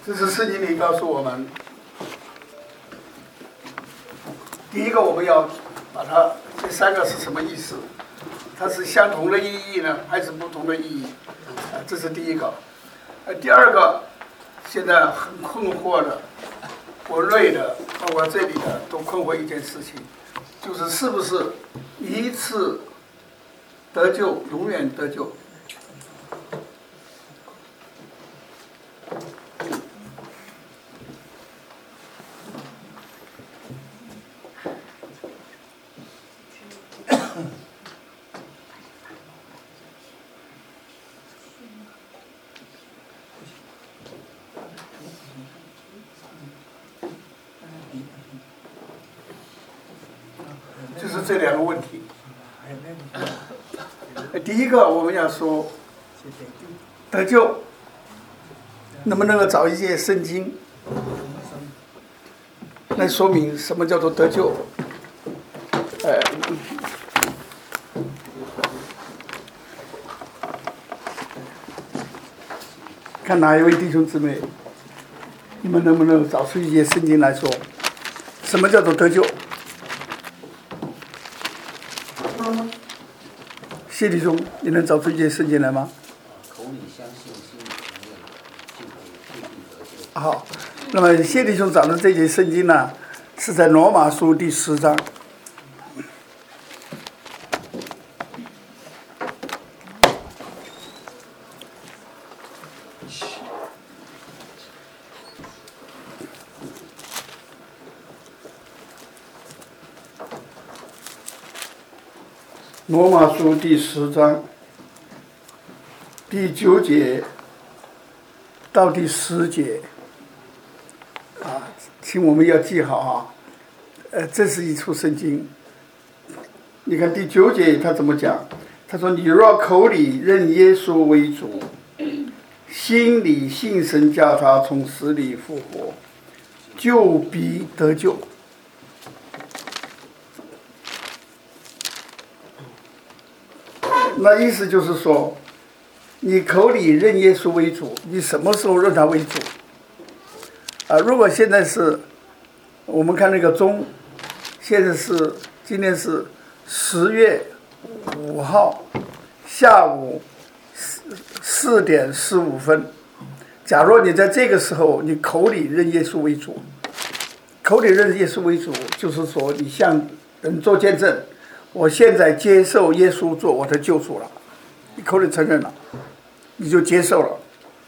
这是圣经里告诉我们，第一个我们要把它这三个是什么意思？它是相同的意义呢，还是不同的意义？这是第一个。第二个，现在很困惑的，国内的，包括这里的，都困惑一件事情，就是是不是一次得救，永远得救？就是这两个问题。第一个，我们要说得救，能不能够找一些圣经来说明什么叫做得救？看哪一位弟兄姊妹，你们能不能找出一些圣经来说，什么叫做得救？谢弟兄，你能找出一些圣经来吗？ 口里相信，心里承认，就必得救。 好，那么谢弟兄找的这节圣经呢，是在罗马书第10章。罗马书第10章第9节到第10节，请我们要记好这是一处圣经。你看第9节他怎么讲？他说：“你若口里认耶稣为主，心里信神叫他从死里复活，就必得救。”那意思就是说，你口里认耶稣为主，你什么时候认他为主？如果现在是，我们看那个钟，现在是今天是10月5号下午4点15分。假如你在这个时候，你口里认耶稣为主，口里认耶稣为主，就是说你向人做见证。我现在接受耶稣做我的救主了，你口里承认了，你就接受了。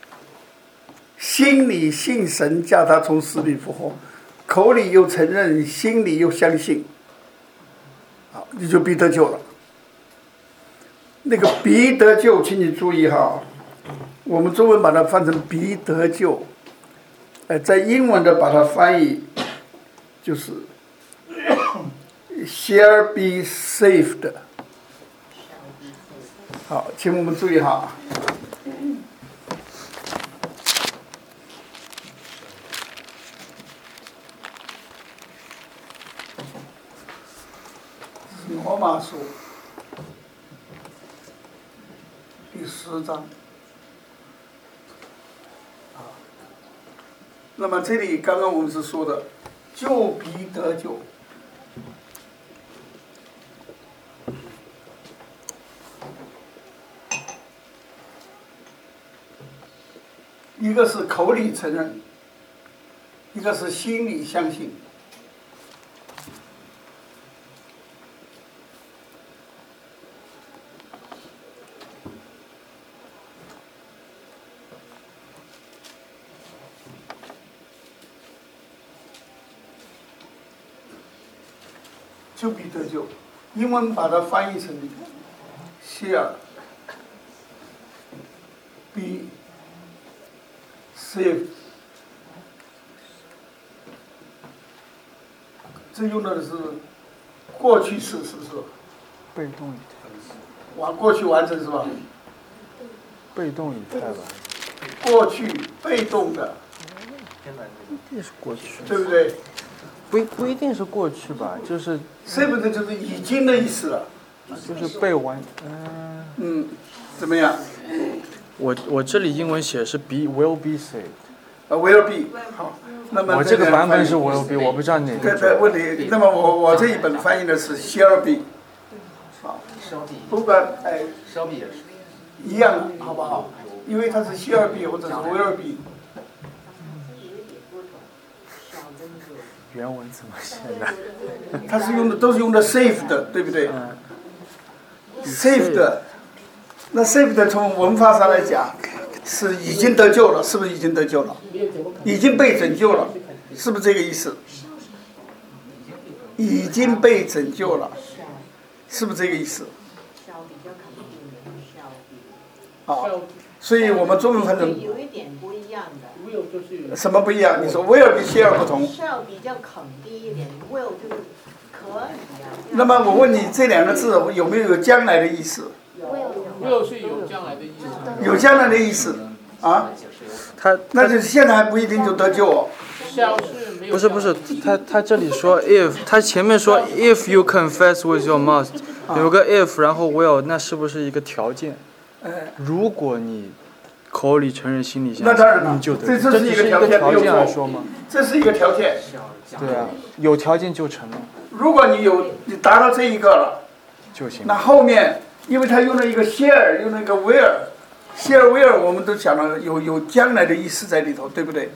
心里信神叫他从死里复活，口里又承认，心里又相信，好，你就必得救了。那个必得救，请你注意哈，我们中文把它翻成必得救，在英文的把它翻译就是。shall be saved。 好，请我们注意哈，罗马书第10章。那么这里刚刚我们是说的，就必得救。一个是口里承认，一个是心里相信。就必得救，英文把它翻译成 shall be saved， 这用的是过去式，是不是？ 被动语态。 过去完成是吧？ 被动语态吧。 过去被动的。 一定是过去。 对不对？ 不一定是过去吧，就是。 saved 就是已经的意思了。 就是被完。 怎么样？ 我这里英文写是 will be saved， will be 好。那么我这个版本是我 will be，我不知道哪个。 对问题，那么我这一本翻译的是 shall be， 好，不管烧饼也是一样，好不好？因为它是 shall be 或者是 will be。 原文怎么写的？ 它是都是用的 saved， 对不对？saved， 那 saved 从文法上来讲是已经得救了，是不是已经得救了？已经被拯救了，是不是这个意思？已经被拯救了，是不是这个意思？好，所以我们中文翻成有一点不一样的。 什么不一样？你说 will 跟 shall 不同。 shall 比较肯定一点 ，will 就是可以啊。 那么我问你，这两个字有没有将来的意思？ will 是有将来的意思。 有将来的意思啊？那就现在还不一定就得救哦。 不是，他这里说 if， 他前面说 if you confess with your mouth， 有个 if， 然后 will， 那是不是一个条件？如果你口里承认，心里相信， 那当然了， 你就得。 这是一个条件， 条件来说吗？ 这是一个条件。 对啊，有条件就成了。 如果你达到这一个了， 就行。 那后面，因为他用了一个 share， 用了一个 will，share will， 我们都讲了有将来的意思在里头，对不对？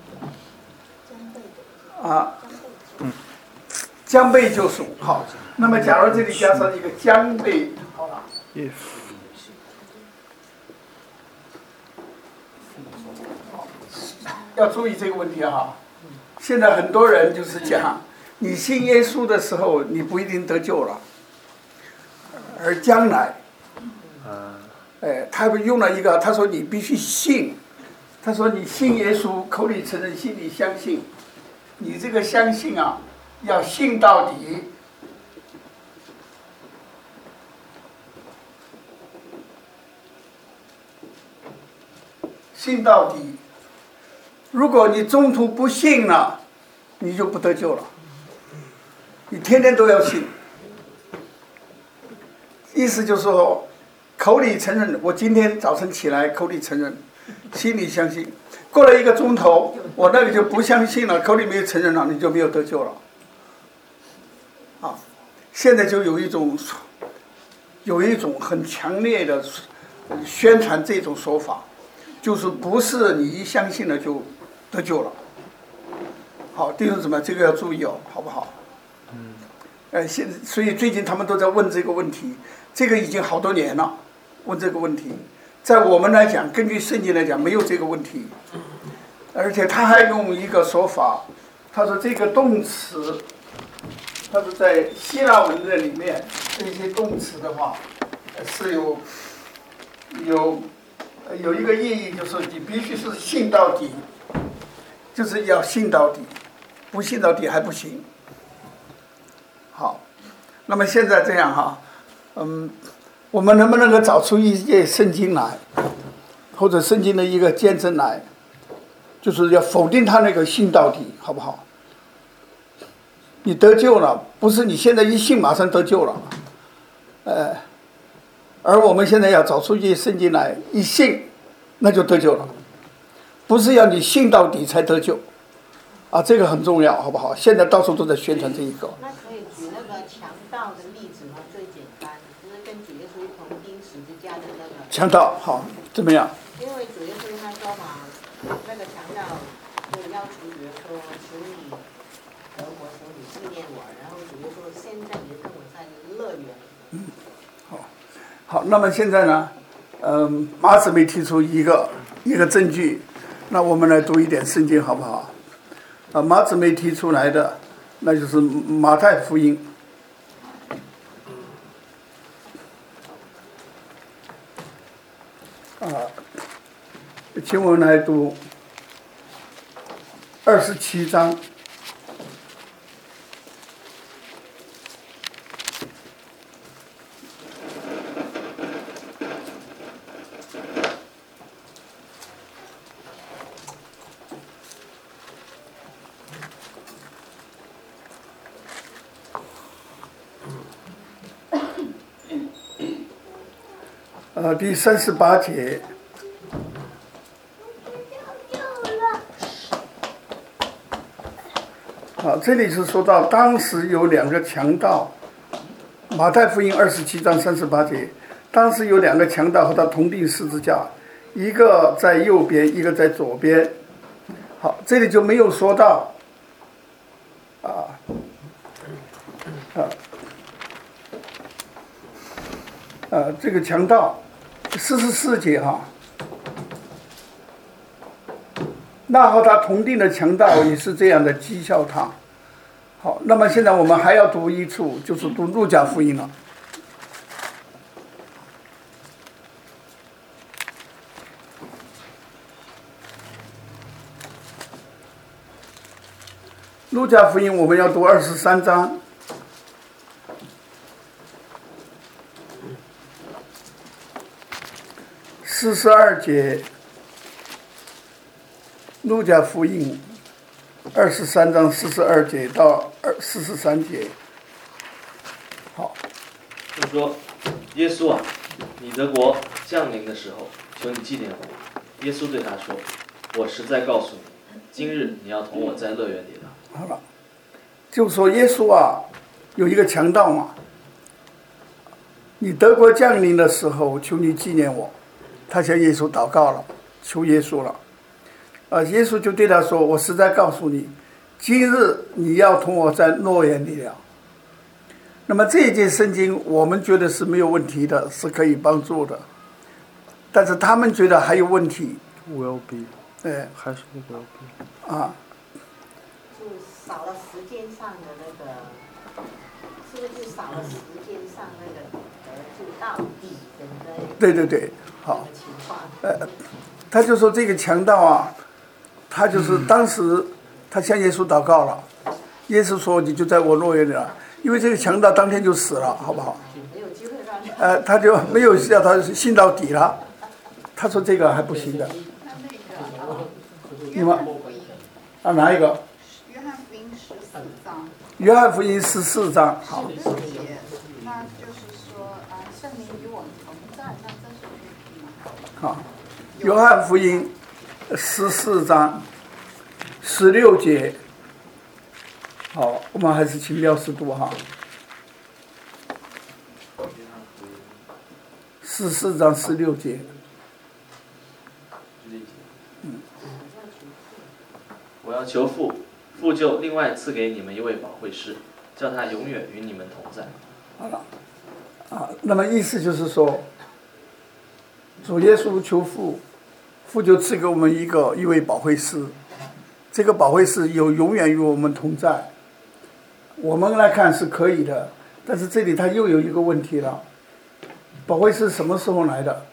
啊，将被救赎。好，那么假如这里加上一个将被，好了。 if。 要注意这个问题哈。现在很多人就是讲，你信耶稣的时候，你不一定得救了，而将来，他用了一个，他说你必须信，他说你信耶稣，口里承认，心里相信，你这个相信啊，要信到底。信到底。如果你中途不信了，你就不得救了。你天天都要信，意思就是说，口里承认，我今天早晨起来口里承认，心里相信。过了1个钟头，我那里就不相信了，口里没有承认了，你就没有得救了。啊，现在就有一种很强烈的宣传这种说法，就是不是你一相信了就得救了。好，弟兄姊妹，这个要注意哦，好不好？所以最近他们都在问这个问题，这个已经好多年了，问这个问题。在我们来讲，根据圣经来讲，没有这个问题。而且他还用一个说法，他说这个动词，他说在希腊文的里面，这些动词的话，是有一个意义，就是你必须是信到底，就是要信到底，不信到底还不行。好，那么现在这样哈，我们能不能够找出一页圣经来，或者圣经的一个见证来，就是要否定他那个信到底，好不好？你得救了，不是你现在一信马上得救了，而我们现在要找出一些圣经来，一信那就得救了，不是要你信到底才得救，啊，这个很重要，好不好？现在到处都在宣传这一个。 那可以举那个强盗的例子吗？最简单，就是跟主耶稣同钉十字架的那个。 强盗，好，怎么样？ 因为主耶稣他说嘛，那个强盗就要求主耶稣，求你得活，求你纪念我，然后主耶稣现在你就跟我在乐园。 好，那么现在呢，马姊妹提出一个证据，那我们来读一点圣经好不好？马姊妹提出来的，那就是马太福音。请我们来读27章。第38节。 好，这里是说到当时有2个强盗，马太福音27章38节，当时有2个强盗和他同钉十字架，一个在右边，一个在左边。好，这里就没有说到这个强盗44节哈，那和他同定的强盗也是这样的讥笑他。好，那么现在我们还要读一处，就是读路加福音了。路加福音我们要读23章。42节，路加福音23章42节到43节。好， 就说耶稣啊，你的国降临的时候，求你纪念我。耶稣对他说，我实在告诉你，今日你要同我在乐园里了。 好了，就说耶稣啊，有一个强盗嘛，你德国降临的时候，求你纪念我。他向耶稣祷告了，求耶稣了。耶稣就对他说，我实在告诉你，今日你要同我在乐园里了。那么这一节圣经我们觉得是没有问题的，是可以帮助的，但是他们觉得还有问题。 will be， 对， 还是 will be 啊， 就少了时间上的那个，是不是就少了时间上那个就到底的那个对对对，好， 情况？ 他就说这个强盗啊，他就是当时他向耶稣祷告了，耶稣说你就在我乐园里了，因为这个强盗当天就死了，好不好？ 没有机会让他就没有叫他信到底了，他说这个还不行的。你们啊哪一个？ 约翰福音14章。 约翰福音14章，好。 那就是说圣灵与我们同在，那这是可以吗？ 好，约翰福音14章16节。好，我们还是请廖师读哈。14章16节。 我要求父，父就另外赐给你们一位保惠师，叫他永远与你们同在。 好了，那么意思就是说，主耶稣求父，父就赐给我们一位保惠师，这个保惠师有永远与我们同在。我们来看是可以的，但是这里他又有一个问题了，保惠师什么时候来的？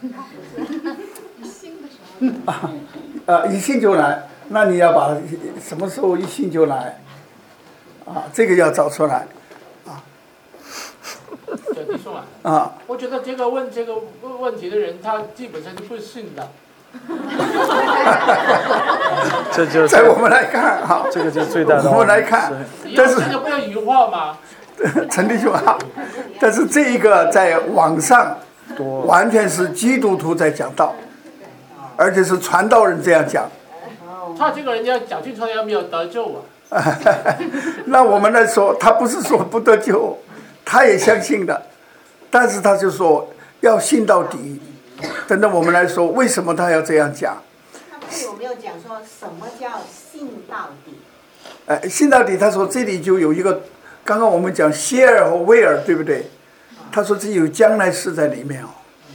一信就来。 那你要把什么时候一信就来，这个要找出来， 小弟兄啊，我觉得这个问题的人，他基本上是不信的。 这就在我们来看哈， 这个就最大的我们来看，但是这个不要疑惑嘛。 陈弟兄啊，但是这一个在网上完全是基督徒在讲道，而且是传道人这样讲。 他这个人要讲清楚，要没有得救啊。 那我们来说，他不是说不得救，他也相信的，但是他就说要信到底。等等，我们来说，为什么他要这样讲？ 他有没有讲说什么叫信到底？ 信到底，他说这里就有一个，刚刚我们讲谢尔和威尔，对不对？他说这有将来式在里面哦。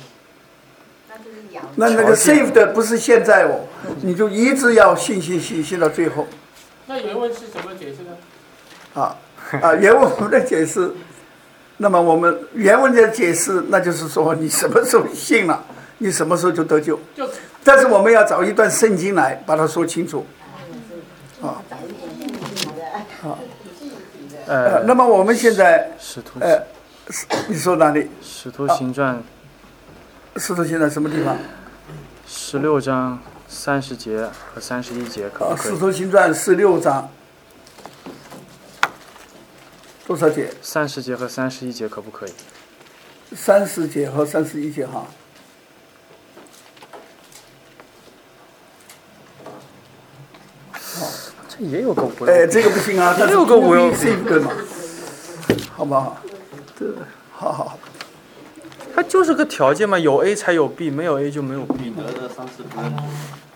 那个 save 的不是现在哦，你就一直要信到最后。 那原文是怎么解释呢？ 原文我们的解释，那么我们原文的解释，那就是说你什么时候信了，你什么时候就得救。但是我们要找一段圣经来把它说清楚。那么我们现在你说哪里？ 使徒行传。 使徒行传什么地方 ？16章30节和31节可不可以？ 使徒行传16章多少节 ？30节和31节可不可以 ？30节和31节哈。好， 也有个无有。 这个不行啊，它是也有个无有 C 对吗？好不好？对，好。 它就是个条件嘛，有 A 才有 B， 没有 A 就没有 B。 彼得的3次不认主。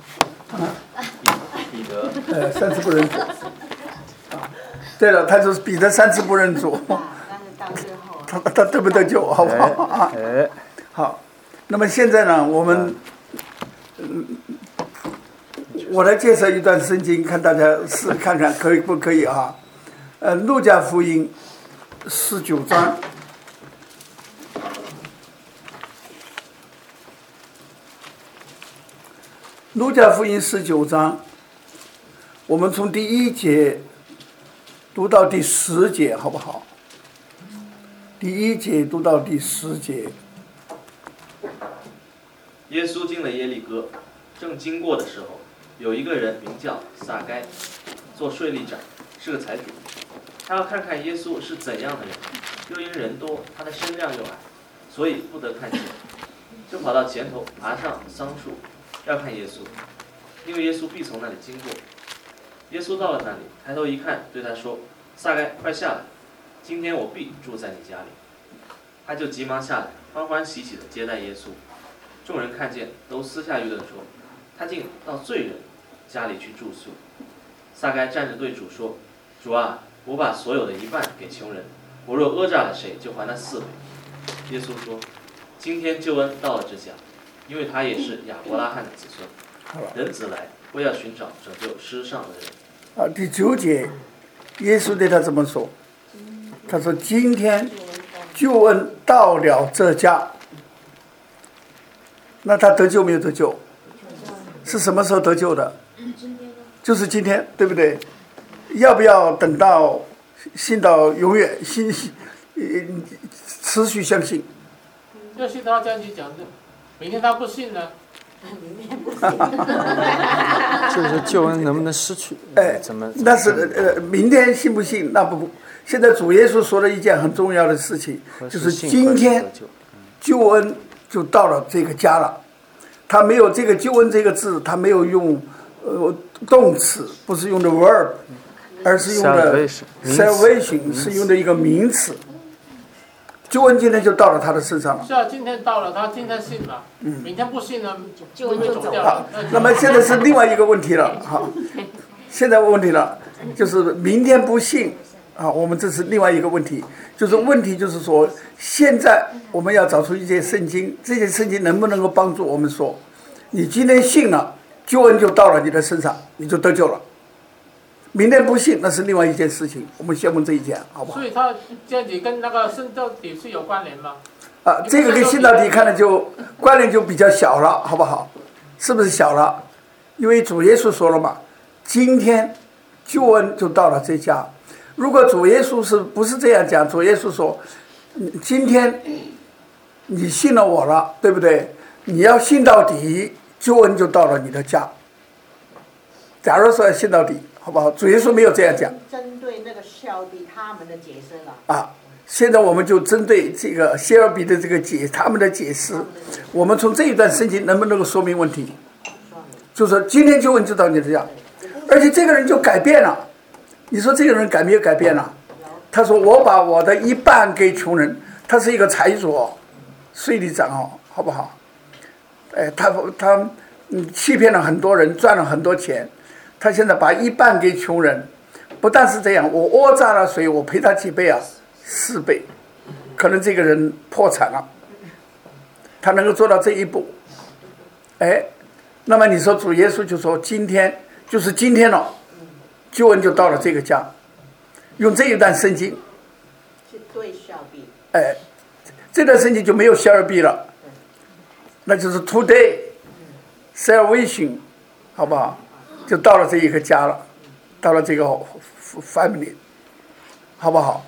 彼得。 3次不认主。对了，他就是彼得3次不认主。 但是到最后， 他得不得救，好不好啊？好，那么现在呢，我们，我来介绍一段圣经，看大家看看可以不可以啊？路加福音19章。路加福音19章，我们从第1节读到第10节，好不好？第1节读到第10节。 耶稣进了耶利哥，正经过的时候，有一个人名叫撒该，做税吏长，是个财主。他要看看耶稣是怎样的人，又因人多，他的身量又矮，所以不得看见，就跑到前头，爬上桑树，要看耶稣，因为耶稣必从那里经过。耶稣到了那里，抬头一看，对他说：“撒该，快下来，今天我必住在你家里。”他就急忙下来，欢欢喜喜地接待耶稣。众人看见，都私下议论说：“他竟到罪人家里去住宿。”撒该站着对主说：“主啊，我把所有的一半给穷人，我若讹诈了谁，就还他4倍。”耶稣说：“今天救恩到了这家，因为他也是亚伯拉罕的子孙。人子来，为要寻找拯救失丧的人。” 第9节，耶稣对他怎么说？他说：“今天救恩到了这家。”那他得救没有得救？是什么时候得救的？就是今天，对不对？要不要等到信到永远，持续相信？ 要信他这样去讲的，明天他不信呢？ 明天不信。 就是救恩能不能失去？怎么？ 那是明天信不信？那不。现在主耶稣说了一件很重要的事情，就是今天救恩就到了这个家了。他没有这个救恩这个字，他没有用动词，不是用的 verb， 而是用的 salvation， 是用的一个名词。救恩今天就到了他的身上了。 是啊，今天到了，他今天信了，明天不信了， 救恩就走了。 那么现在是另外一个问题了，好，现在问题了，就是明天不信。我们这是另外一个问题，就是问题就是说，现在我们要找出一些圣经，这些圣经能不能够帮助我们说，你今天信了，救恩就到了你的身上，你就得救了。明天不信，那是另外一件事情，我们先问这一件，好不好？ 所以他这样子跟那个信到底是有关联吗？ 这个跟信到底看的就关联就比较小了，好不好？是不是小了？因为主耶稣说了嘛，今天救恩就到了这家。如果主耶稣是不是这样讲？主耶稣说，今天你信了我了，对不对？你要信到底，救恩就到了你的家。假如说要信到底，好不好？主耶稣没有这样讲。 针对那个效力他们的解释了。 现在我们就针对这个谢尔比的这个他们的解释，我们从这一段圣经能不能够说明问题？就是说今天救恩就到你的家，而且这个人就改变了。你说这个人改没有改变了？他说我把我的一半给穷人，他是一个财主，税吏长好不好？他欺骗了很多人，赚了很多钱，他现在把一半给穷人，不但是这样，我讹诈了谁，我赔他几倍啊？4倍，可能这个人破产了，他能够做到这一步，那么你说主耶稣就说今天就是今天了。救恩就到了这个家，用这一段圣经， 是对效力。 这段圣经就没有小儿币了，那就是 today salvation， 好不好？就到了这一个家了，到了这个 family， 好不好？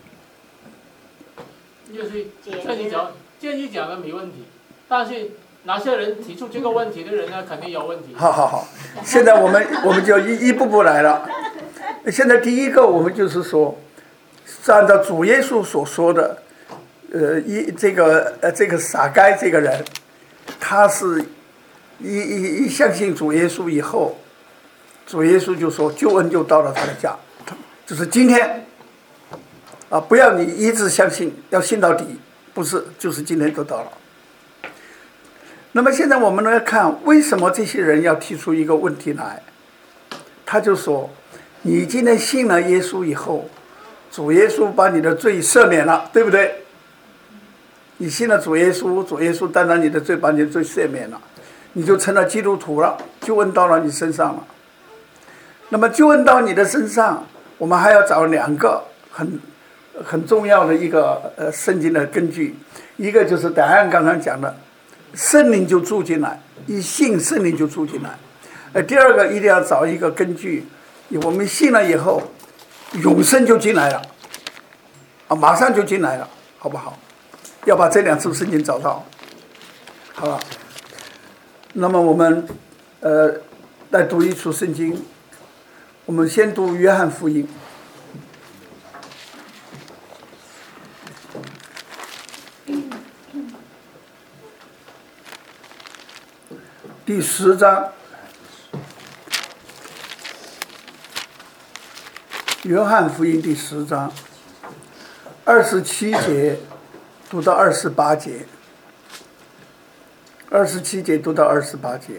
就是建议讲的没问题，但是哪些人提出这个问题的人呢，肯定有问题。 好，现在我们就一步步来了。现在第一个，我们就是说，是按照主耶稣所说的，这个撒该这个人，他是一相信主耶稣以后， 主耶稣就说救恩就到了他的家，就是今天啊，不要你一直相信，要信到底，不是，就是今天就到了。那么现在我们来看，为什么这些人要提出一个问题来？他就说，你今天信了耶稣以后，主耶稣把你的罪赦免了，对不对？你信了主耶稣，主耶稣担当你的罪，把你的罪赦免了，你就成了基督徒了，救恩到了你身上了。那么救恩到你的身上，我们还要找两个很重要的一个圣经的根据，一个就是答案刚刚讲的，圣灵就住进来，一信圣灵就住进来。第二个一定要找一个根据，我们信了以后，永生就进来了，啊，马上就进来了，好不好？要把这两处圣经找到，好了。那么我们来读一处圣经，我们先读约翰福音。第10章，约翰福音第10章27节读到28节，27节读到28节。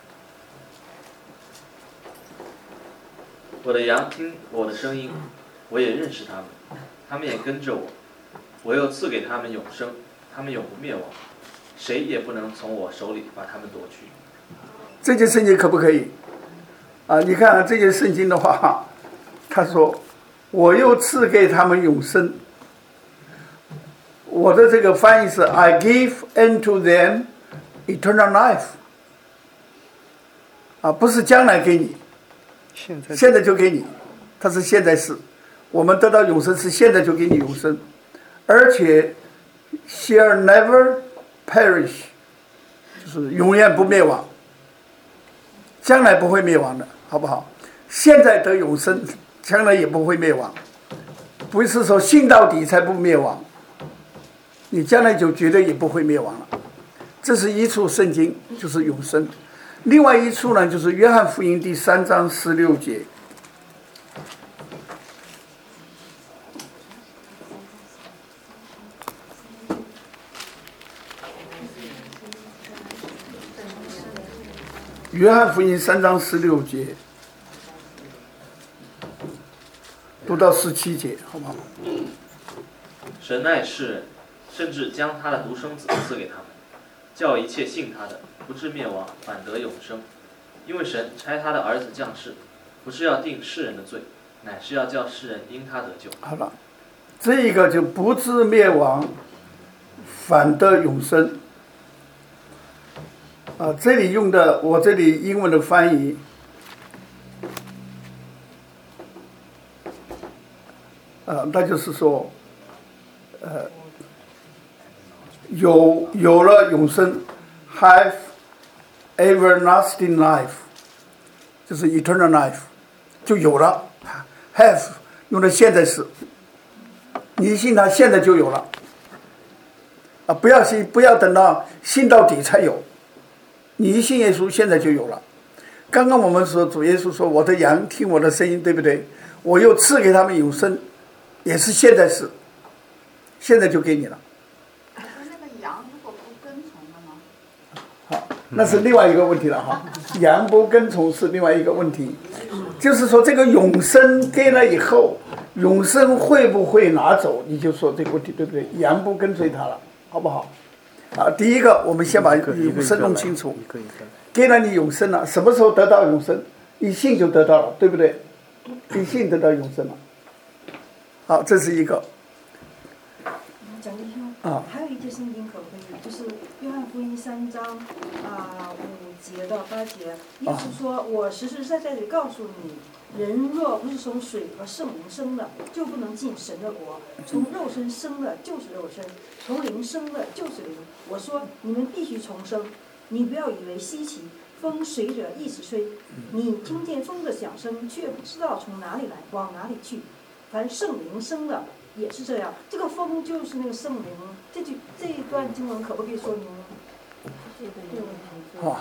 我的羊听我的声音，我也认识他们，他们也跟着我，我又赐给他们永生，他们永不灭亡，谁也不能从我手里把他们夺去。 这节圣经可不可以？啊，你看这节圣经的话，他说我又赐给他们永生。我的这个翻译是 I give unto them eternal life， 啊，不是将来给你，现在就给你，它是现在式。我们得到永生是现在就给你永生，而且 shall never perish， 就是永远不灭亡，将来不会灭亡的，好不好？现在得永生，将来也不会灭亡，不是说信到底才不灭亡，你将来就绝对也不会灭亡了。这是一处圣经，就是永生。另外一处呢，就是约翰福音第3章16节。约翰福音3章16节，读到17节，好不好？ 神爱世人，甚至将他的独生子赐给他们，叫一切信他的不至灭亡，反得永生。因为神差他的儿子降世，不是要定世人的罪，乃是要叫世人因他得救。 好了，这一个就不至灭亡，反得永生。啊，这里用的我这里英文的翻译，那就是说，有了永生 ，have everlasting life， 就是 eternal life， 就有了 ，have 用的现在式，你信他现在就有了，啊，不要等到信到底才有。你一信耶稣，现在就有了。刚刚我们说主耶稣说：“我的羊听我的声音，对不对？我又赐给他们永生，也是现在式，现在就给你了。” 那个羊如果不跟从的呢？ 好，那是另外一个问题了哈。羊不跟从是另外一个问题，就是说这个永生给了以后，永生会不会拿走？你就说这个问题对不对？羊不跟随他了，好不好？啊，第一个，我们先把永生弄清楚。给了你永生了，什么时候得到永生？一信就得到了，对不对？一信得到永生了。好，这是一个。 蒋弟兄，还有一节圣经可不可以？就是约翰福音3章5节到8节，耶稣说：“我实实在在地告诉你，人若不是从水和圣灵生的，就不能进神的国。从肉身生的就是肉身，从灵生的就是灵。我说你们必须重生。你不要以为稀奇，风随着意思吹，你听见风的响声，却不知道从哪里来，往哪里去。凡圣灵生的也是这样。这个风就是那个圣灵。这一段经文可不可以说明这个问题？ 好，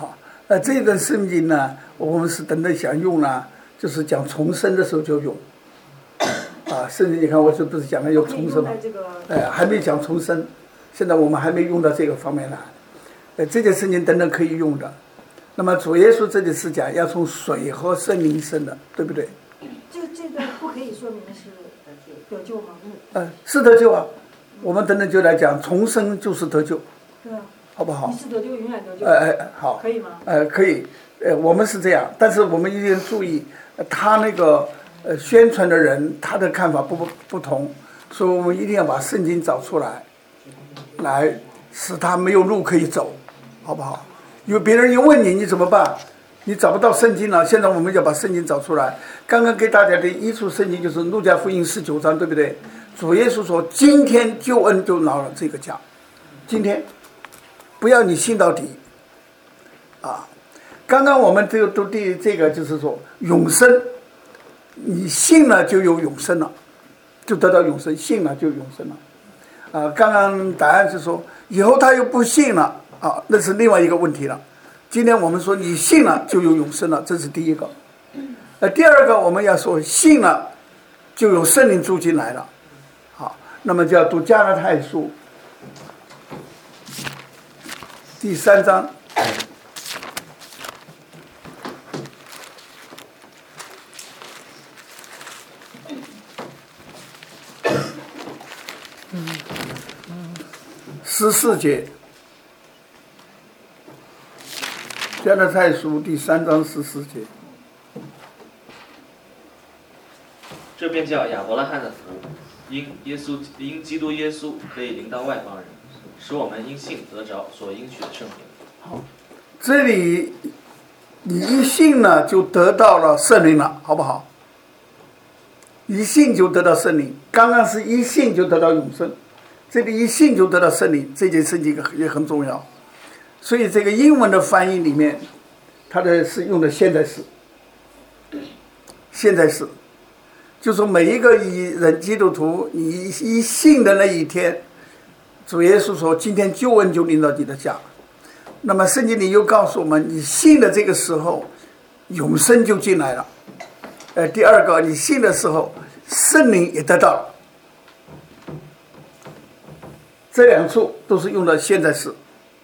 这段圣经呢，我们是等着想用呢，就是讲重生的时候就用。甚至你看，我这不是讲了要重生吗？还没讲重生，现在我们还没用到这个方面来。这件事情等等可以用的。那么主耶稣这里是讲要从水和圣灵生的，对不对？ 这个不可以说明是得救吗？ 是得救啊。我们等等就来讲重生就是得救， 对啊， 好不好？ 一次得救，永远得救。 好， 可以吗？ 可以。我们是这样，但是我们一定要注意，他那个宣传的人他的看法不同，所以我们一定要把圣经找出来，来使他没有路可以走，好不好？有别人一问你怎么办？你找不到圣经了，现在我们就把圣经找出来。刚刚给大家的一处圣经就是路加福音19章，对不对？主耶稣说今天救恩就到了这个家，今天不要你信到底啊。刚刚我们都对这个就是说永生，你信了就有永生了，就得到永生，信了就永生了。刚刚答案是说以后他又不信了啊，那是另外一个问题了。今天我们说你信了就有永生了，这是第一个。第二个我们要说信了就有圣灵住进来了。好，那么就要读加拉太书第3章。14节，加拉太书第3章14节。 这便叫亚伯拉罕的福，因基督耶稣可以临到外邦人，使我们因信得着所应许的圣灵。 好，这里你一信呢，就得到了圣灵了，好不好？一信就得到圣灵，刚刚是一信就得到永生，这里一信就得到圣灵，这件事情也很重要。所以这个英文的翻译里面，它的是用的现在式，现在式。就说每一个人基督徒，你一信的那一天，主耶稣说今天救恩就临到你的家。那么圣经里又告诉我们，你信的这个时候永生就进来了。第二个，你信的时候圣灵也得到了。这两处都是用的现在式。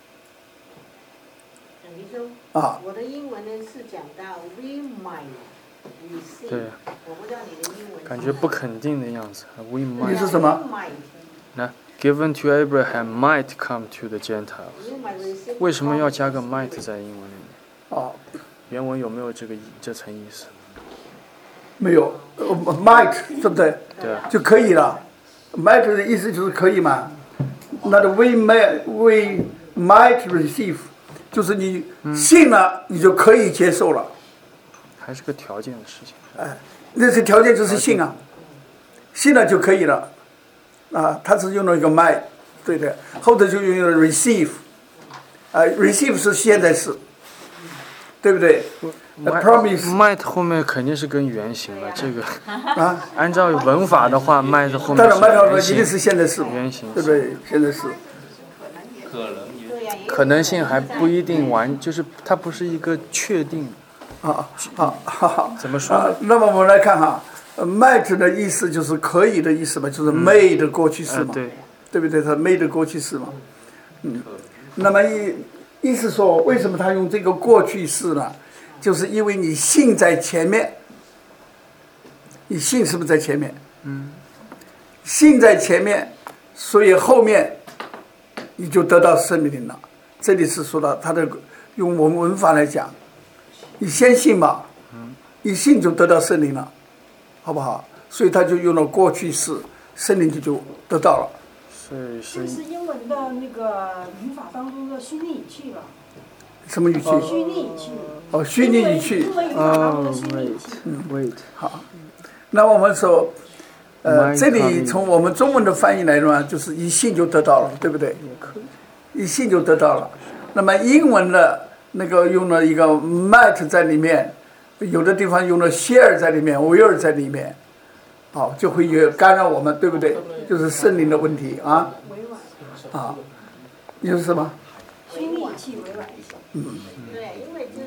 啊， 我的英文呢是讲到 we might receive。 对。 我不知道你的英文。 感觉不肯定的样子。We might。 你是什么？ 那 Given to Abraham might come to the Gentiles。为什么要加个 might 在英文里面？原文有没有这层意思？ 没有，might 对不对？ 对啊。 就可以了。might 的意思就是可以嘛。那the we might receive， 就是你信了，你就可以接受了。 还是个条件的事情。 那些条件就是信啊，信了就可以了。他是用了一个 might， 对的，后头就用了 receive。receive 是现在式，对不对？promise。might 后面肯定是跟原型了，这个按照文法的话，might 后面当然 might 一定是现在式， 原型， 对不对？现在式。 可能性还不一定就是它不是一个确定。 怎么说？那么我们来看哈，might 的意思就是可以的意思嘛，就是 may 的过去式嘛，对不对？它 may 的过去式嘛。那么意思说，为什么他用这个过去式呢？就是因为你信在前面，你信是不是在前面？信在前面，所以后面你就得到圣灵了。这里是说到他的用我们文法来讲。你先信吧，一信就得到圣灵了，好不好？所以他就用了过去式，圣灵就得到了。 这是英文的那个语法当中的虚拟语气了。 什么语气？ 虚拟语气。 虚拟语气。 英文语法当中的虚拟语气。 wait。好，那我们说，这里从我们中文的翻译来说，就是一信就得到了，对不对？一信就得到了。那么英文的。那个用了一个 might 在里面，有的地方用了 share 在里面 will 在里面，就会有干扰我们，对不对？就是圣灵的问题啊。你说什么？ 虚拟语气委婉一些。 对，因为就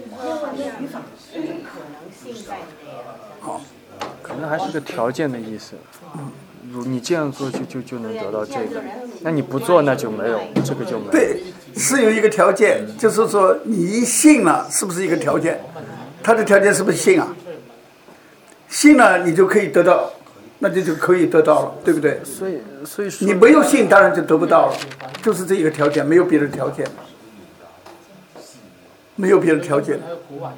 语法。 可能性在内好， 可能还是个条件的意思。如你这样做就能得到这个，那你不做那就没有，这个就没有。 对，是有一个条件，就是说你一信了，是不是一个条件？他的条件是不是信啊？信了你就可以得到，那就可以得到了，对不对？ 所以说你没有信，当然就得不到了，就是这一个条件，没有别的条件，没有别的条件。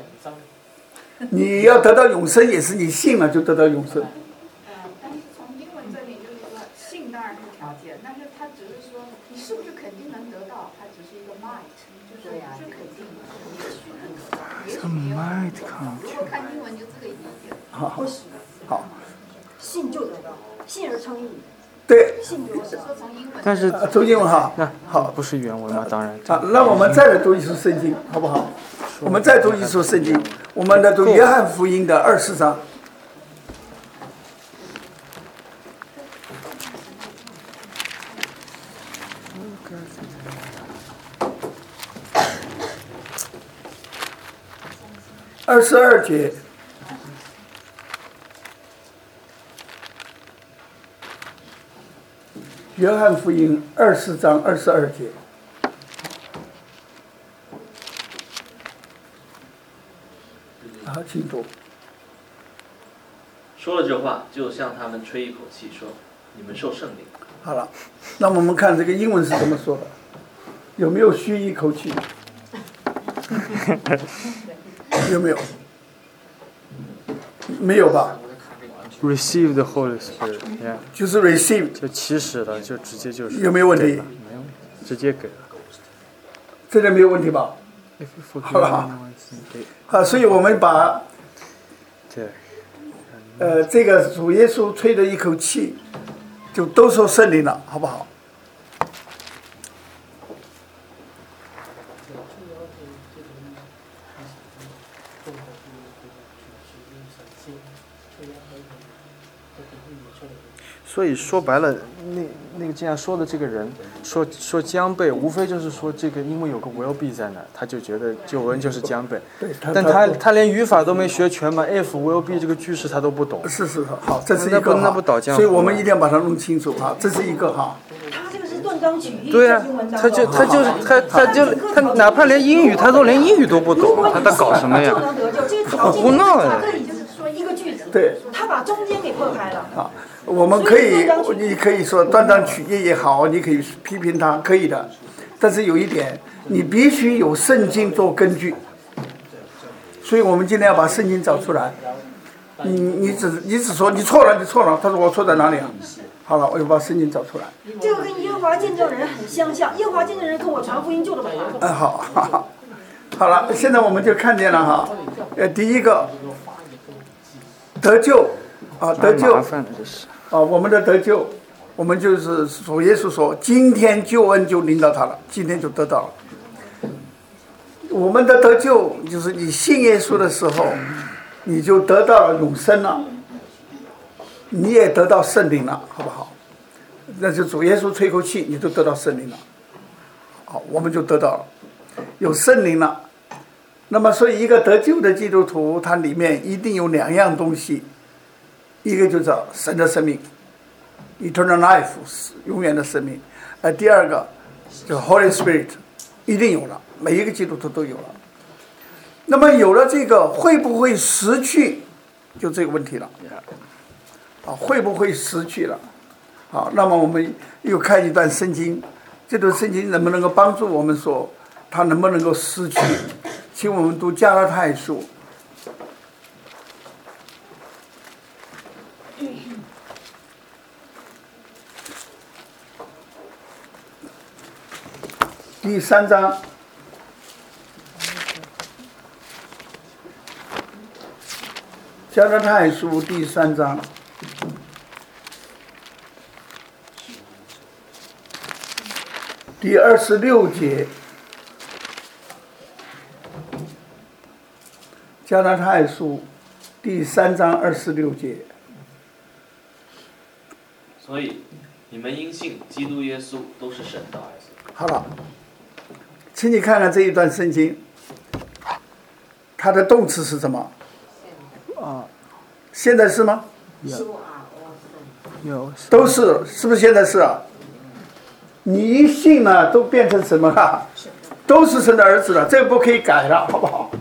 你要得到永生，也是你信了就得到永生。 但是从英文这里就是说，信当然是条件，但是它只是说你是不是肯定能得到，它只是一个 might， 就是不是肯定的，也许能得到，也许没有能得到。如果看英文就这个意思。 好，好， 信就得到，信而称义。 对。 信就得到。 但是周经文哈， 那好不是原文吗？当然。 好，那我们再来读一书圣经，好不好？我们再读一书圣经，我们来读约翰福音的20章。22节。约翰福音20章22节。好，请读。 说了这话，就向他们吹一口气，说：“你们受圣灵。” 好了，那我们看这个英文是怎么说的？有没有吁一口气？有没有？没有吧？ Receive the Holy Spirit， 就是 receive， 就起始了，就直接就是有没有问题？ 没有，直接给了。 这个没有问题吧？好吧。好，所以我们把这个主耶稣吹的一口气，就都受圣灵了，好不好？ 所以说白了，那个这样说的这个人说将被，无非就是说这个因为有个 will be 在那，他就觉得救恩就是将被。但他连语法都没学全嘛 ，if will be 这个句式他都不懂。 是好，这是一个那不倒浆糊。 所以我们一定要把它弄清楚哈，这是一个哈。 他这个是断章取义。 对啊，他哪怕连英语他连英语都不懂，他搞什么呀？胡闹呀！ 这里就是说一个句子， 对， 他把中间给破开了。 啊，我们可以，你可以说断章取义也好，你可以批评他，可以的。但是有一点，你必须有圣经做根据。所以我们今天要把圣经找出来。你只说你错了，他说我错在哪里啊？好了，我就把圣经找出来。 这个跟耶和华见证人很相像，耶和华见证人跟我传福音救了我。 好了，现在我们就看见了哈。第一个得救啊，得救啊，我们的得救，我们就是主耶稣说，今天救恩就临到他了，今天就得到了。我们的得救就是你信耶稣的时候，你就得到了永生了，你也得到圣灵了，好不好？那就主耶稣吹口气，你就得到圣灵了。好，我们就得到了，有圣灵了。那么，所以一个得救的基督徒，它里面一定有两样东西，一个就是神的生命 ，eternal life， 永远的生命；第二个就是 Holy Spirit， 一定有了，每一个基督徒都有了。那么有了这个，会不会失去？就这个问题了。啊，会不会失去了？好，那么我们又看一段圣经，这段圣经能不能够帮助我们说，它能不能够失去？请我们读加拉太书。第3章。加拉太书第3章。第26节。加拉太书第3章26节。 所以你们因信基督耶稣都是神的儿子。 好了，请你看看这一段圣经。 它的动词是什么？ 啊， 现在是吗？ 有都是，是不是现在是啊？你一信呢，都变成什么了？都是神的儿子了，这个不可以改了，好不好？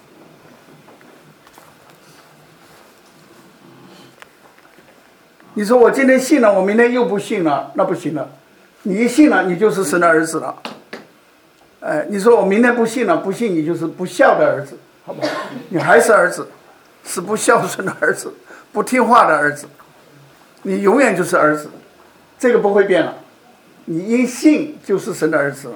你说我今天信了，我明天又不信了，那不行了。你一信了，你就是神的儿子了。你说我明天不信了，不信你就是不孝的儿子，好不好？你还是儿子，是不孝顺的儿子，不听话的儿子，你永远就是儿子，这个不会变了。你因信就是神的儿子了。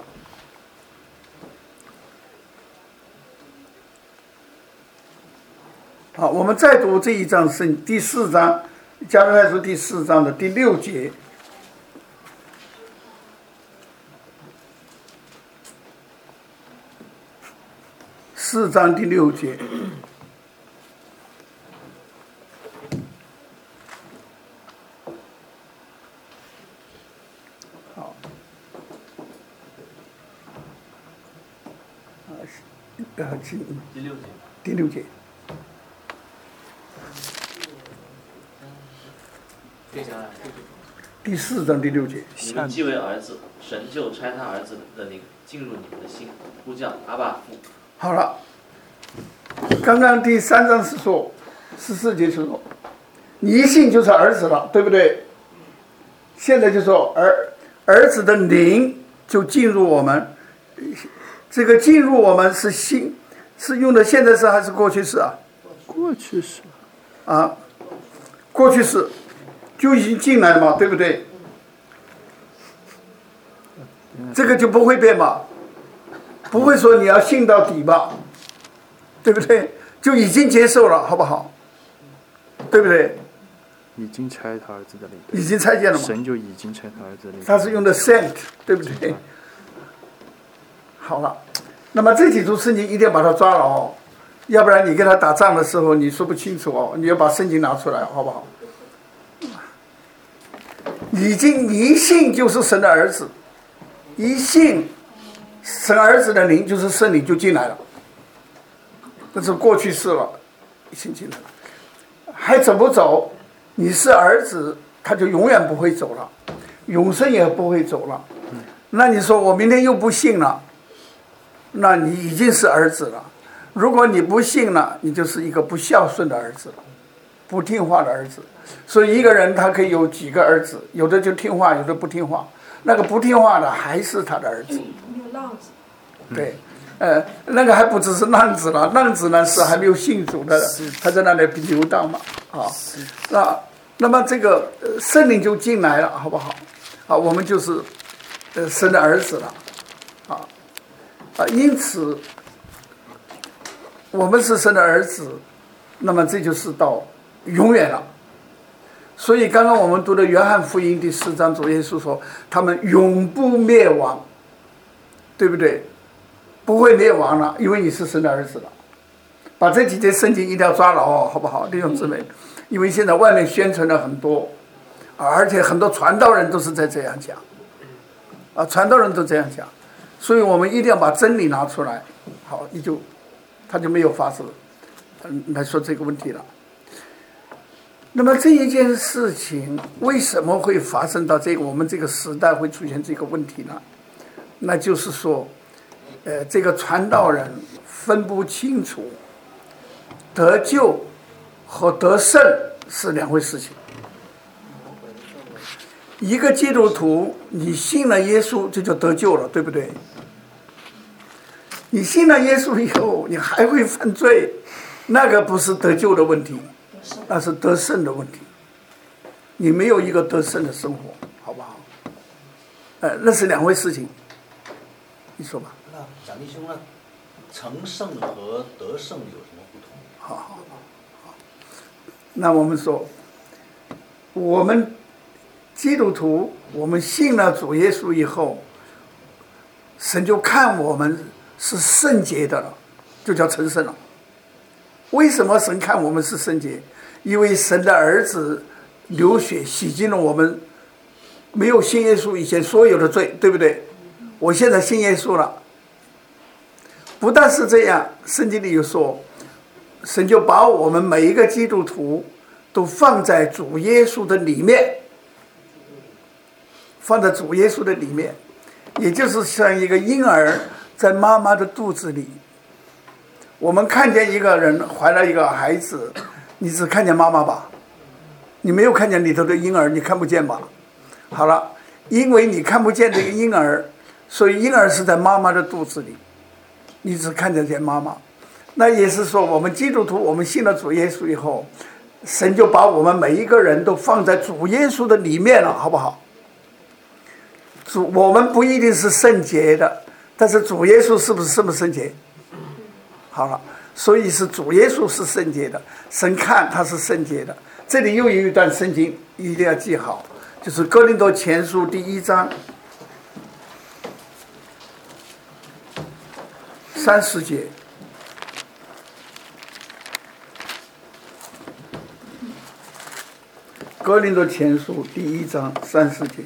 好，我们再读这一章是第4章，加拉太书第4章的第6节。4章第6节。好，第6节。第4章第6节。 你们既为儿子，神就差他儿子的灵进入你们的心，呼叫阿爸父。 好了，刚刚第3章是说14节是说，你一信就是儿子了，对不对？现在就说儿子的灵就进入我们，这个进入我们是信，是用的现在式还是过去式啊？ 过去式啊，过去式就已经进来了嘛，对不对？这个就不会变嘛，不会说你要信到底吧，对不对？就已经接受了，好不好？对不对？ 已经拆他儿子的灵， 已经拆见了嘛？ 神就已经拆他儿子的灵。 他是用的 sent， 对不对？好了，那么这几处圣经一定要把它抓牢哦，要不然你跟他打仗的时候你说不清楚哦，你要把圣经拿出来，好不好？已经一信就是神的儿子，一信神儿子的灵就是圣灵就进来了，这是过去式了，已经进来了，还走不走？你是儿子，他就永远不会走了，永生也不会走了。那你说我明天又不信了，那你已经是儿子了。如果你不信了，你就是一个不孝顺的儿子，不听话的儿子。所以一个人他可以有几个儿子，有的就听话，有的不听话。那个不听话的还是他的儿子。 没有浪子。 对，那个还不只是浪子了，浪子呢是还没有信主的，他在那里游荡嘛，啊，那么这个圣灵就进来了，好不好？啊，我们就是神的儿子了，因此我们是神的儿子，那么这就是到永远了。所以刚刚我们读的约翰福音第4章，主耶稣说他们永不灭亡，对不对？不会灭亡了，因为你是神的儿子了。把这几节圣经一定要抓牢哦，好不好，弟兄姊妹？因为现在外面宣传了很多，而且很多传道人都是在这样讲，传道人都这样讲，所以我们一定要把真理拿出来，好，他就没有法子来说这个问题了。那么这一件事情为什么会发生到我们这个时代会出现这个问题呢？那就是说这个传道人分不清楚得救和得胜是两回事情。一个基督徒你信了耶稣这就得救了，对不对？你信了耶稣以后你还会犯罪，那个不是得救的问题，那是得胜的问题。你没有一个得胜的生活，好不好？那是两回事情，你说吧。 那蒋弟兄呢？成圣和得胜有什么不同？ 好，那我们说，我们基督徒，我们信了主耶稣以后，神就看我们是圣洁的了，就叫成圣了。为什么神看我们是圣洁？因为神的儿子流血洗净了我们没有信耶稣以前所有的罪，对不对？我现在信耶稣了。不但是这样，圣经里有说神就把我们每一个基督徒都放在主耶稣的里面，放在主耶稣的里面，也就是像一个婴儿在妈妈的肚子里。我们看见一个人怀了一个孩子，你只看见妈妈吧，你没有看见里头的婴儿，你看不见吧？好了，因为你看不见这个婴儿，所以婴儿是在妈妈的肚子里，你只看得见妈妈。那也是说，我们基督徒，我们信了主耶稣以后，神就把我们每一个人都放在主耶稣的里面了，好不好？我们不一定是圣洁的，但是主耶稣是不是圣洁？好了，所以是主耶稣是圣洁的，神看他是圣洁的。这里又有一段圣经一定要记好，就是哥林多前书第1章30节。哥林多前书第1章30节。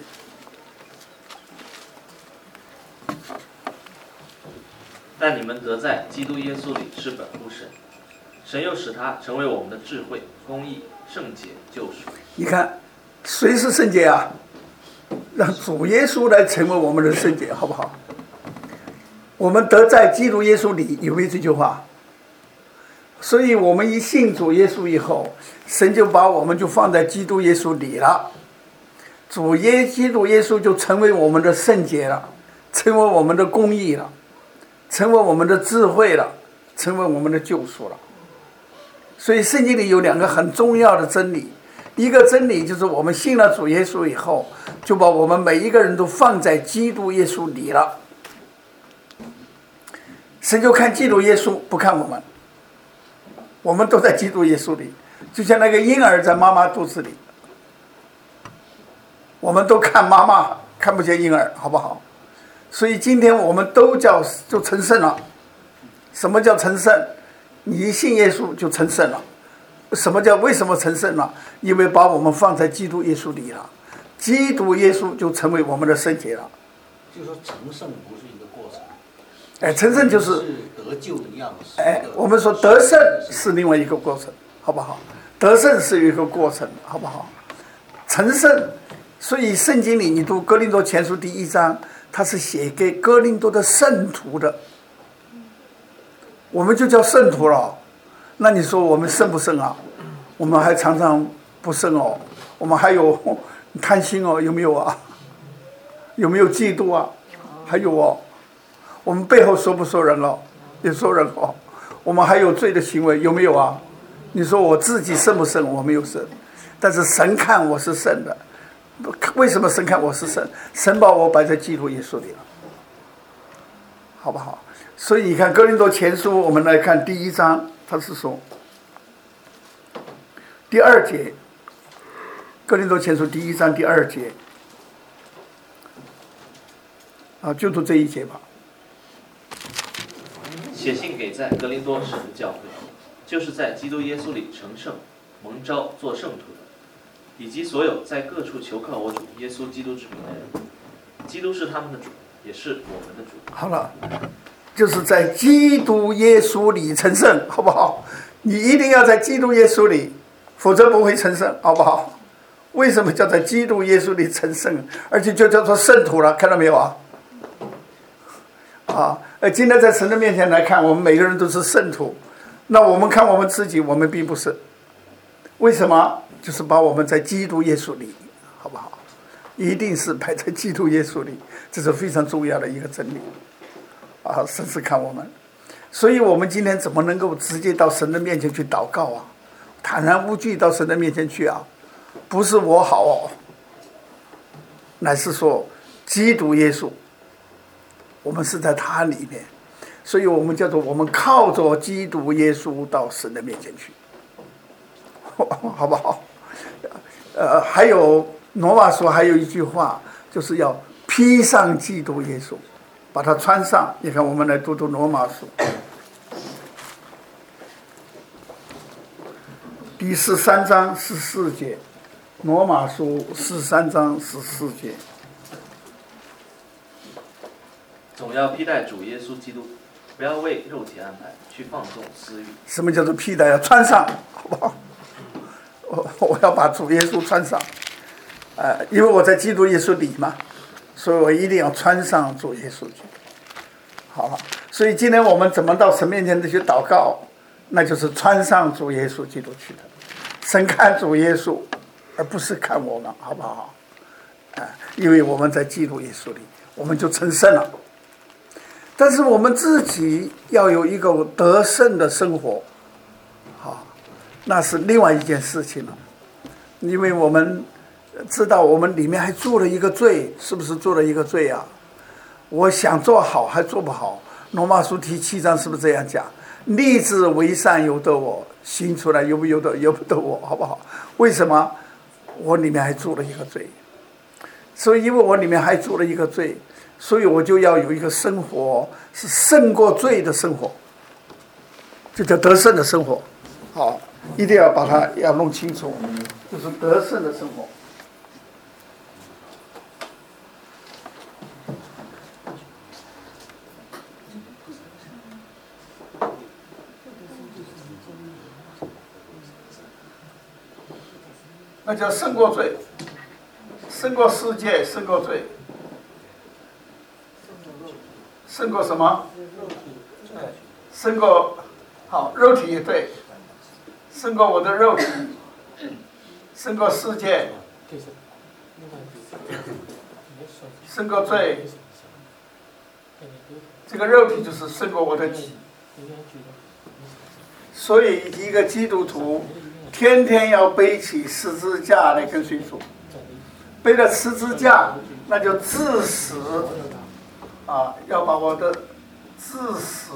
但你们得在基督耶稣里是本乎神，神又使他成为我们的智慧、公义、圣洁、救赎。 你看，谁是圣洁啊？让主耶稣来成为我们的圣洁，好不好？我们得在基督耶稣里，有没有这句话？所以我们一信主耶稣以后，神就把我们就放在基督耶稣里了，基督耶稣就成为我们的圣洁了，成为我们的公义了，成为我们的智慧了，成为我们的救赎了。所以圣经里有2个很重要的真理，一个真理就是我们信了主耶稣以后，就把我们每一个人都放在基督耶稣里了。神就看基督耶稣，不看我们，我们都在基督耶稣里，就像那个婴儿在妈妈肚子里，我们都看妈妈，看不见婴儿，好不好？所以今天我们都就成圣了。什么叫成圣？你一信耶稣就成圣了。为什么成圣了？因为把我们放在基督耶稣里了，基督耶稣就成为我们的圣洁了。 就是说成圣不是一个过程， 成圣就是得救一样。 我们说得胜是另外一个过程，好不好？得胜是一个过程，好不好？成圣，所以圣经里你读哥林多前书第1章，它是写给哥林多的圣徒的，我们就叫圣徒了。那你说我们圣不圣啊？我们还常常不圣哦，我们还有贪心哦，有没有啊？有没有嫉妒啊？还有哦，我们背后说不说人哦？也说人哦。我们还有罪的行为，有没有啊？你说我自己圣不圣？我没有圣，但是神看我是圣的。为什么神看我是圣？神把我摆在基督耶稣里了，好不好？所以你看哥林多前书，我们来看第1章，他是说第2节，哥林多前书第1章第2节，就读这一节吧。 写信给在格林多神的教会，就是在基督耶稣里成圣、蒙召做圣徒的，以及所有在各处求靠我主耶稣基督之名的人。基督是他们的主，也是我们的主。 好了，就是在基督耶稣里成圣，好不好？你一定要在基督耶稣里，否则不会成圣，好不好？为什么叫在基督耶稣里成圣？而且就叫做圣徒了，看到没有啊？今天在神的面前来看，我们每个人都是圣徒。那我们看我们自己，我们并不是。为什么？就是把我们在基督耶稣里，好不好？一定是摆在基督耶稣里，这是非常重要的一个真理。神是看我们，所以我们今天怎么能够直接到神的面前去祷告啊？坦然无惧到神的面前去啊？不是我好哦，乃是说基督耶稣。我们是在他里面，所以我们叫做我们靠着基督耶稣到神的面前去，好不好？还有罗马书还有一句话，就是要披上基督耶稣，把它穿上。你看，我们来读读罗马书第13章14节，罗马书13章14节。 总要披戴主耶稣基督， 不要为肉体安排去放纵私欲。 什么叫做披戴？要穿上，好不好？我要把主耶稣穿上，因为我在基督耶稣里嘛，所以我一定要穿上主耶稣去。好了，所以今天我们怎么到神面前去祷告？那就是穿上主耶稣基督去的。神看主耶稣，而不是看我们，好不好？因为我们在基督耶稣里，我们就成圣了。但是我们自己要有一个得胜的生活，好，那是另外一件事情了。因为我们知道我们里面还做了一个罪，是不是做了一个罪啊？我想做好还做不好。罗马书第7章是不是这样讲？立志为善由得我，行出来由不得我，好不好？为什么？我里面还做了一个罪，所以因为我里面还做了一个罪，所以我就要有一个生活是胜过罪的生活，就叫得胜的生活。好，一定要把它要弄清楚，就是得胜的生活。那叫胜过罪，胜过世界，胜过罪，胜过什么？胜过好肉体也对，胜过我的肉体，胜过世界，胜过罪。这个肉体就是胜过我的体。所以一个基督徒天天要背起十字架来跟随主，背了十字架，那就致死要把我的致死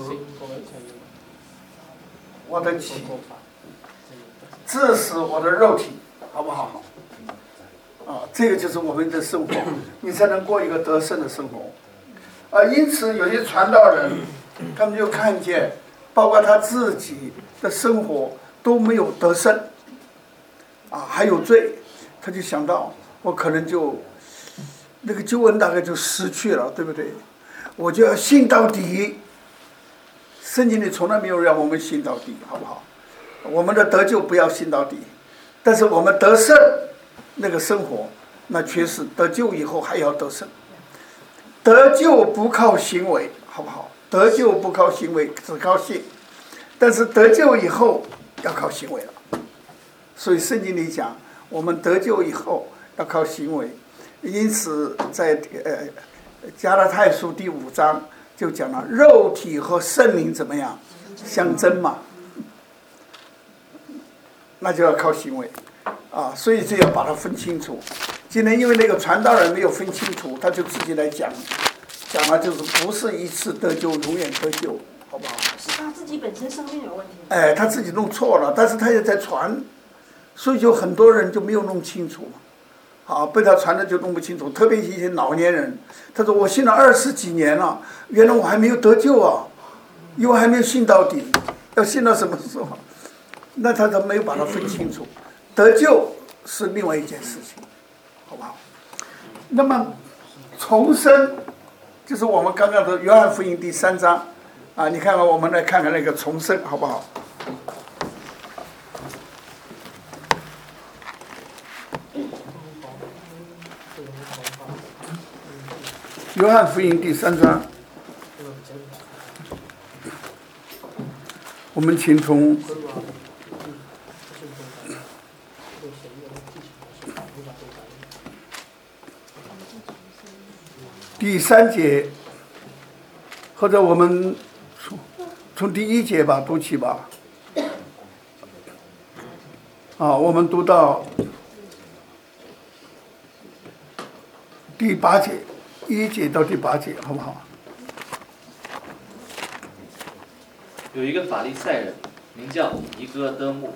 我的体，致死我的肉体，好不好？这个就是我们的生活，你才能过一个得胜的生活。因此有些传道人，他们就看见，包括他自己的生活都没有得胜，还有罪，他就想到我可能就那个救恩大概就失去了，对不对？我就要信到底。圣经里从来没有让我们信到底，好不好？我们的得救不要信到底，但是我们得胜那个生活，那却是得救以后还要得胜。得救不靠行为，好不好？得救不靠行为，只靠信。但是得救以后要靠行为了。所以圣经里讲，我们得救以后要靠行为。因此在加拉太书第5章就讲了，肉体和圣灵怎么样相争嘛，那就要靠行为所以这要把它分清楚。今天因为那个传道人没有分清楚，他就自己来讲了，就是不是一次得救永远得救，好不好？ 是他自己本身生命有问题。 他自己弄错了，但是他也在传，所以就很多人就没有弄清楚被他传的就弄不清楚。特别一些老年人，他说我信了20几年了，原来我还没有得救因为还没有信到底，要信到什么时候？那他都没有把它分清楚。得救是另外一件事情，好不好？那么重生就是我们刚刚的约翰福音第3章你看看，我们来看看那个重生，好不好？约翰福音第3章，我们请从第3节，或者我们从第1节吧读起吧。我们读到第8节，1节到第8节，好不好？ 有一个法利赛人，名叫尼哥德慕，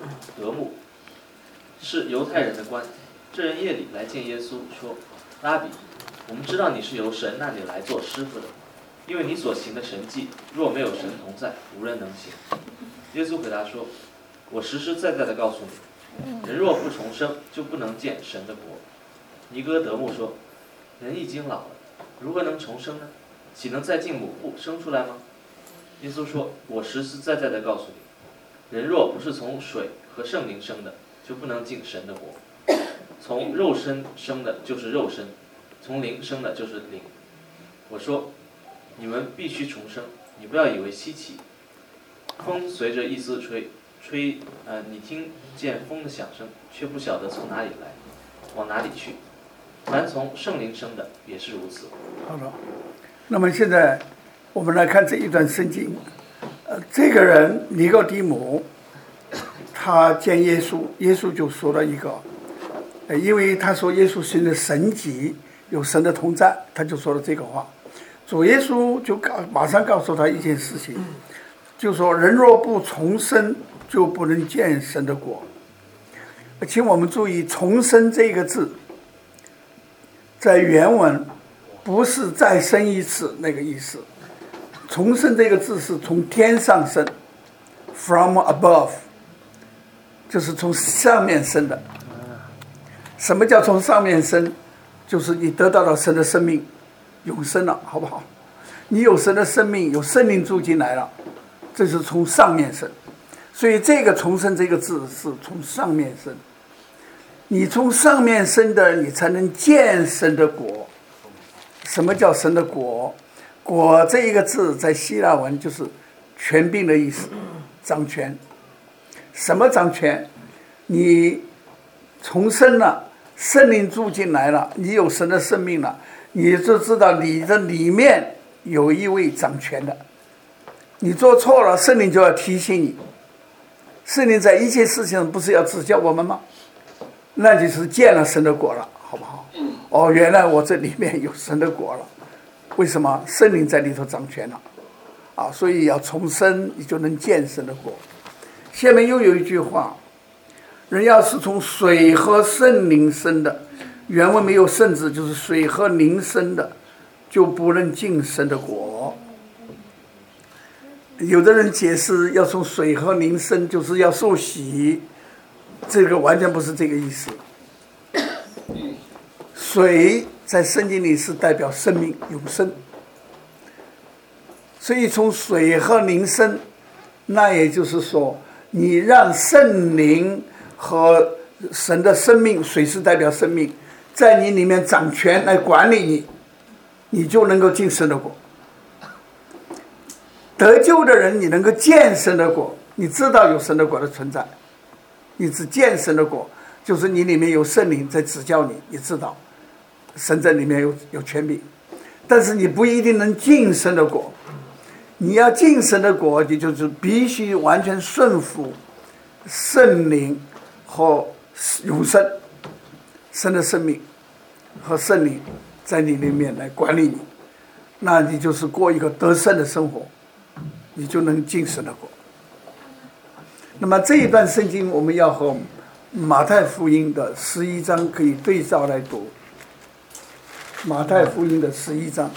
是犹太人的官。这人夜里来见耶稣，说：“拉比，我们知道你是由神那里来做师傅的，因为你所行的神迹，若没有神同在，无人能行。”耶稣回答说：“我实实在在的告诉你，人若不重生，就不能见神的国。”尼哥德慕说：“人已经老了，如何能重生呢？岂能再进母腹生出来吗？” 耶稣说：“我实实在在的告诉你，人若不是从水和圣灵生的，就不能进神的国。从肉身生的就是肉身，从灵生的就是灵。我说，你们必须重生，你不要以为稀奇。风随着意思吹，你听见风的响声，却不晓得从哪里来，往哪里去。凡从圣灵生的，也是如此。” 好了，那么现在我们来看这一段圣经。这个人尼哥底母，他见耶稣，耶稣就说了一个，因为他说耶稣行的神迹，有神的同在，他就说了这个话。主耶稣就马上告诉他一件事情，就说人若不重生，就不能见神的国。请我们注意，重生这个字在原文不是再生一次那个意思，重生这个字是从天上生 ，from above， 就是从上面生的。什么叫从上面生？就是你得到了神的生命，永生了，好不好？你有神的生命，有圣灵住进来了，这是从上面生。所以这个重生这个字是从上面生。你从上面生的，你才能见神的国。什么叫神的国？国这一个字在希腊文就是权柄的意思，掌权。什么掌权？你重生了，圣灵住进来了，你有神的生命了，你就知道你的里面有一位掌权的。你做错了，圣灵就要提醒你。圣灵在一切事情上不是要指教我们吗？那就是见了神的果了，好不好？哦，原来我这里面有神的果了。为什么？圣灵在里头掌权了啊！所以要重生，你就能见神的果。下面又有一句话，人要是从水和圣灵生的，原文没有圣字，就是水和灵生的，就不能进神的国。有的人解释要从水和灵生，就是要受洗，这个完全不是这个意思。水在圣经里是代表生命永生，所以从水和灵生，那也就是说你让圣灵和神的生命，水是代表生命，在你里面掌权来管理你，你就能够进神的国。得救的人，你能够见神的国，你知道有神的国的存在，你只见神的国，就是你里面有圣灵在指教你，你知道神在里面有权柄，但是你不一定能进神的国。你要进神的国，你就是必须完全顺服圣灵和永生，神的生命和圣灵在你里面来管理你，那你就是过一个得胜的生活，你就能进神的国。那么这一段圣经我们要和马太福音的11章可以对照来读。马太福音的11章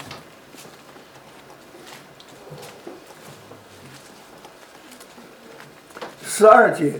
12节，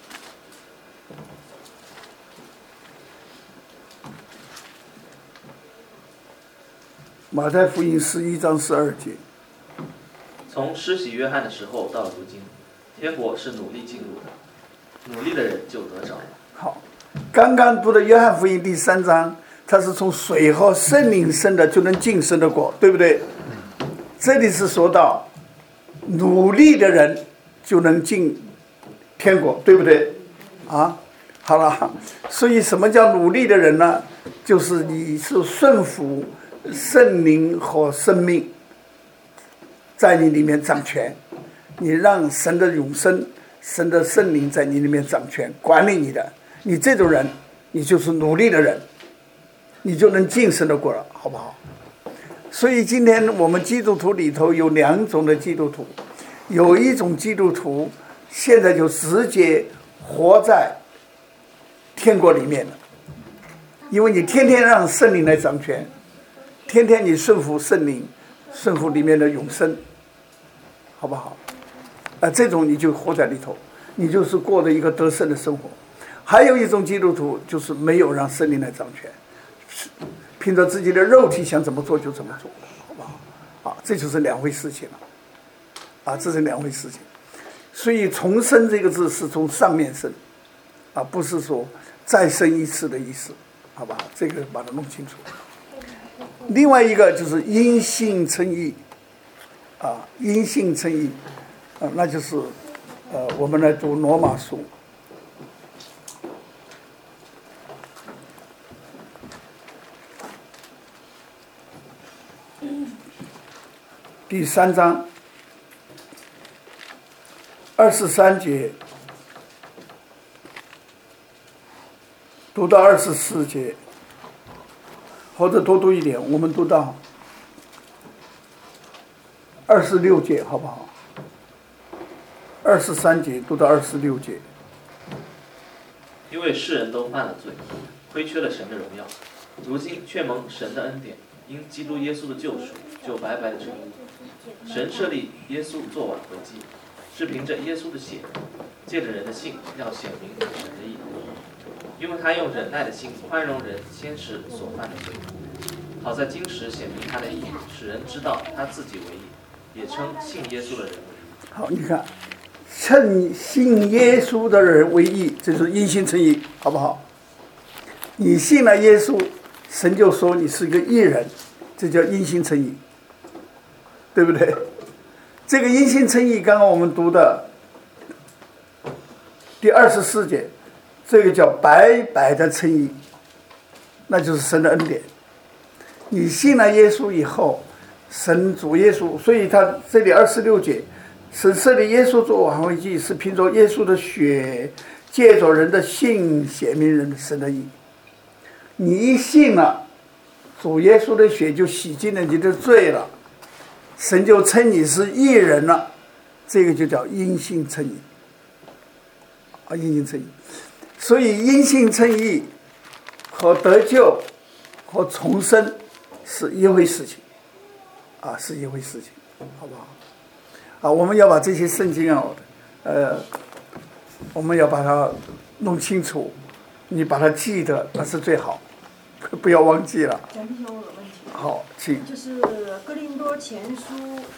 马太福音11章12节。 从施洗约翰的时候到如今，天国是努力进入的，努力的人就得着了。 好，刚刚读的约翰福音第3章，它是从水和圣灵生的，就能进神的国，对不对？这里是说到努力的人就能进天国，对不对？啊，好了，所以什么叫努力的人呢？就是你是顺服圣灵和生命在你里面掌权，你让神的永生、神的圣灵在你里面掌权，管理你的，你这种人，你就是努力的人，你就能进神的国了，好不好？所以今天我们基督徒里头有2种的基督徒，有一种基督徒现在就直接活在天国里面了，因为你天天让圣灵来掌权，天天你顺服圣灵，顺服里面的永生，好不好？这种你就活在里头，你就是过着一个得胜的生活。还有一种基督徒就是没有让圣灵来掌权，凭着自己的肉体想怎么做就怎么做，好不好？啊，这就是2回事情了。 这是两回事情。所以重生这个字是从上面生，不是说再生一次的意思，好吧？这个把它弄清楚。另外一个就是因信称义，因信称义，那就是我们来读罗马书。第3章23节读到24节，或者多读一点，我们读到26节好不好？23节读到26节。 因为世人都犯了罪，亏缺了神的荣耀，如今却蒙神的恩典，因基督耶稣的救赎，就白白的成义。神设立耶稣做挽回祭，是凭着耶稣的血，借着人的信，要显明神的义。因为他用忍耐的心宽容人先时所犯的罪，好在今时显明他的义，使人知道他自己为义，也称信耶稣的人为义。 好，你看，称信耶稣的人为义，这就是因信称义，好不好？你信了耶稣，神就说你是一个义人，这叫因信称义，对不对？这个因信称义，刚刚我们读的第24节，这个叫白白的称义，那就是神的恩典。你信了耶稣以后，神主耶稣，所以他这里26节，神设立耶稣做挽回祭，是凭着耶稣的血，借着人的信显明人的神的义。你一信了，主耶稣的血就洗净了你的罪了，神就称你是义人了，这个就叫因信称义。因信称义。所以因信称义和得救和重生是一回事情，是一回事情，好不好？我们要把这些圣经我们要把它弄清楚，你把它记得那是最好，不要忘记了。 蒋弟兄有问题。 好，请。 就是哥林多前书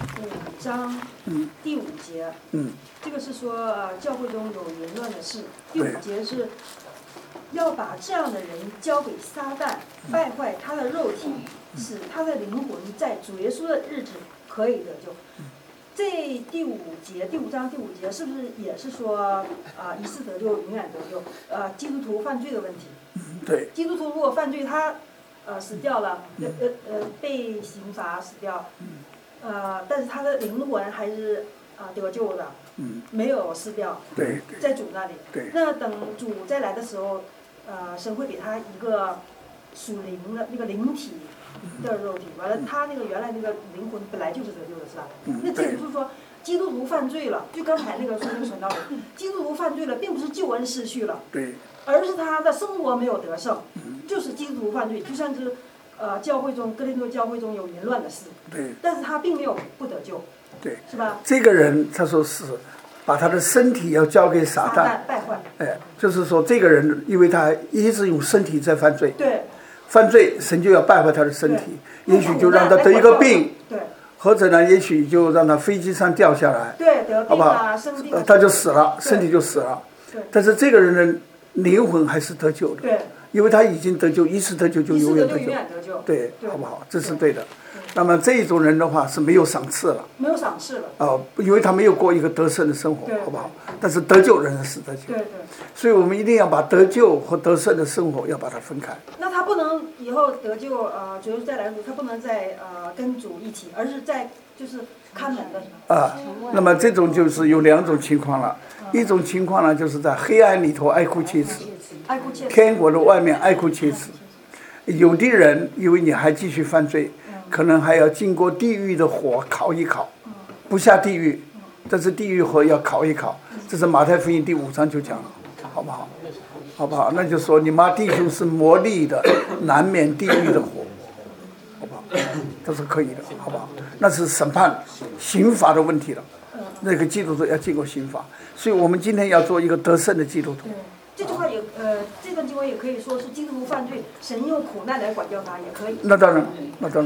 5章第5节，这个是说教会中有淫乱的事。第5节是要把这样的人交给撒旦，败坏他的肉体，使他的灵魂在主耶稣的日子可以得救。这第5章第5节是不是也是说一次得救，永远得救？基督徒犯罪的问题。 对。 基督徒如果犯罪，他死掉了，被刑罚死掉，但是他的灵魂还是得救的，没有死掉， 对， 在主那里。 对。 那等主再来的时候，神会给他一个属灵的那个灵体的肉体，完了他那个原来那个灵魂本来就是得救的，是吧？那这就是说，基督徒犯罪了，就刚才那个说那个传道人，基督徒犯罪了，并不是救恩失去了， 对， 而是他的生活没有得胜，就是基督徒犯罪，就像是教会中哥林多教会中有淫乱的事， 对， 但是他并没有不得救， 对， 是吧？ 这个人他说是把他的身体要交给撒旦败坏， 就是说这个人因为他一直用身体在犯罪， 对， 犯罪神就要败坏他的身体，也许就让他得一个病， 对， 或者呢也许就让他飞机上掉下来， 对，得病生病， 他就死了，身体就死了，但是这个人的灵魂还是得救的， 对， 因为他已经得救，一次得救就永远得救， 对，好不好？这是对的。那么这一种人的话是没有赏赐了， 没有赏赐了， 因为他没有过一个得胜的生活，好不好？但是得救仍然是得救， 对， 所以我们一定要把得救和得胜的生活要把它分开。 那他不能以后得救，主耶稣再来的时候，他不能再跟主一起，而是在就是看门的那么这种就是有2种情况了，一种情况呢就是在黑暗里头哀哭切齿，天国的外面哀哭切齿。有的人因为你还继续犯罪，可能还要经过地狱的火烤一烤，不下地狱，但是地狱火要烤一烤，这是马太福音第5章就讲了，好不好？好不好？那就说你妈弟兄是魔力的，难免地狱的火，好不好？这是可以的，好不好？那是审判刑罚的问题了，那个基督徒要经过刑罚，所以我们今天要做一个得胜的基督徒。 这句话也这段经文也可以说是基督徒犯罪，神用苦难来管教他，也可以。 那当然，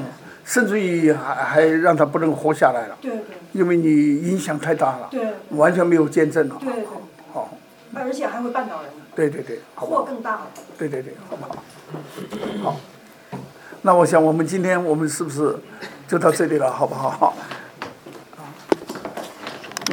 甚至于还让他不能活下来了。 对对。 因为你影响太大了。 对。 完全没有见证了。 对对。 好。 而且还会绊倒人。 对对对，好吧。 祸更大了。 对对对，好吧。好。那我想我们今天我们是不是就到这里了，好不好？